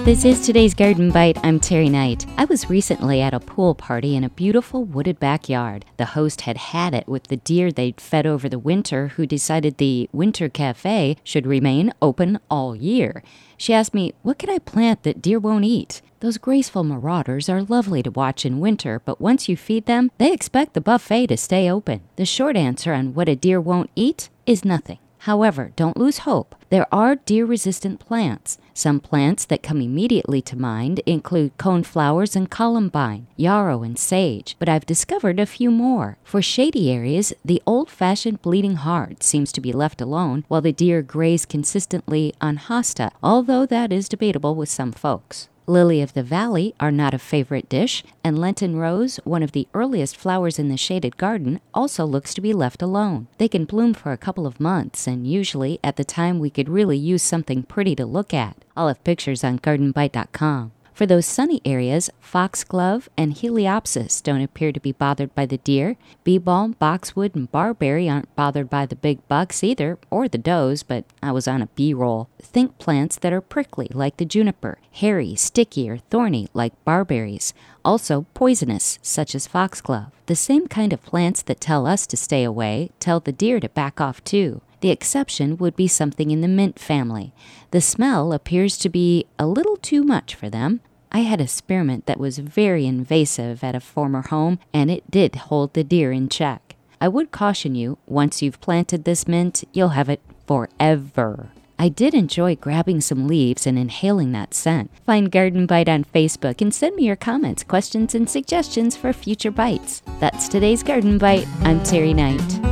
This is today's Garden Bite. I'm Terry Knight. I was recently at a pool party in a beautiful wooded backyard. The host had it with the deer they'd fed over the winter who decided the winter cafe should remain open all year. She asked me, what can I plant that deer won't eat? Those graceful marauders are lovely to watch in winter, but once you feed them, they expect the buffet to stay open. The short answer on what a deer won't eat is nothing. However, don't lose hope. There are deer-resistant plants. Some plants that come immediately to mind include coneflowers and columbine, yarrow and sage, but I've discovered a few more. For shady areas, the old-fashioned bleeding heart seems to be left alone, while the deer graze consistently on hosta, although that is debatable with some folks. Lily of the valley are not a favorite dish, and Lenten rose, one of the earliest flowers in the shaded garden, also looks to be left alone. They can bloom for a couple of months, and usually at the time we could really use something pretty to look at. I'll have pictures on gardenbite.com. For those sunny areas, foxglove and heliopsis don't appear to be bothered by the deer. Bee-balm, boxwood, and barberry aren't bothered by the big bucks either, or the does, but I was on a bee roll. Think plants that are prickly, like the juniper, hairy, sticky, or thorny, like barberries. Also poisonous, such as foxglove. The same kind of plants that tell us to stay away tell the deer to back off too. The exception would be something in the mint family. The smell appears to be a little too much for them. I had a spearmint that was very invasive at a former home, and it did hold the deer in check. I would caution you, once you've planted this mint, you'll have it forever. I did enjoy grabbing some leaves and inhaling that scent. Find Garden Bite on Facebook and send me your comments, questions, and suggestions for future bites. That's today's Garden Bite. I'm Terry Knight.